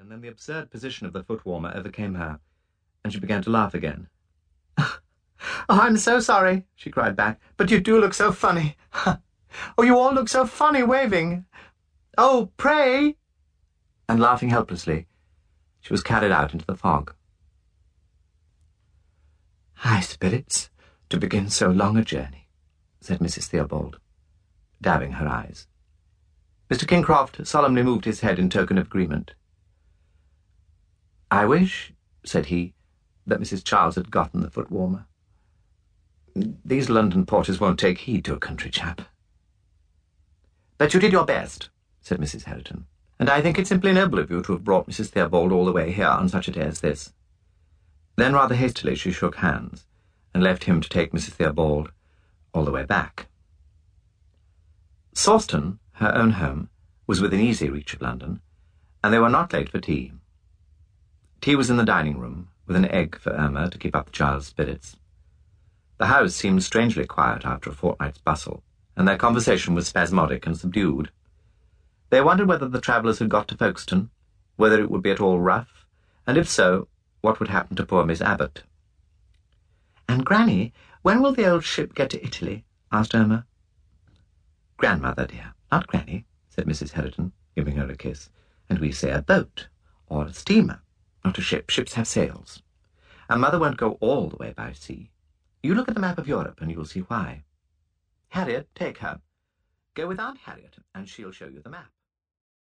and then the absurd position of the foot-warmer overcame her, and she began to laugh again. "Oh, I'm so sorry," she cried back, "but you do look so funny. Oh, you all look so funny waving. Oh, pray!" And laughing helplessly, she was carried out into the fog. "High spirits, to begin so long a journey," said Mrs. Theobald, dabbing her eyes. Mr. Kingcroft solemnly moved his head in token of agreement. "I wish," said he, "that Mrs. Charles had gotten the foot-warmer. These London porters won't take heed to a country chap." "But you did your best," said Mrs. Herriton, "and I think it simply noble of you to have brought Mrs. Theobald all the way here on such a day as this." Then rather hastily she shook hands, and left him to take Mrs. Theobald all the way back. Sawston, her own home, was within easy reach of London, and they were not late for tea. Tea was in the dining-room, with an egg for Irma to keep up the child's spirits. The house seemed strangely quiet after a fortnight's bustle, and their conversation was spasmodic and subdued. They wondered whether the travellers had got to Folkestone, whether it would be at all rough, and if so, what would happen to poor Miss Abbott. "And, Granny, when will the old ship get to Italy?" asked Irma. "Grandmother, dear, not Granny," said Mrs. Herriton, giving her a kiss, "and we say a boat, or a steamer, not a ship. Ships have sails. And Mother won't go all the way by sea. You look at the map of Europe, and you'll see why. Harriet, take her. Go with Aunt Harriet, and she'll show you the map."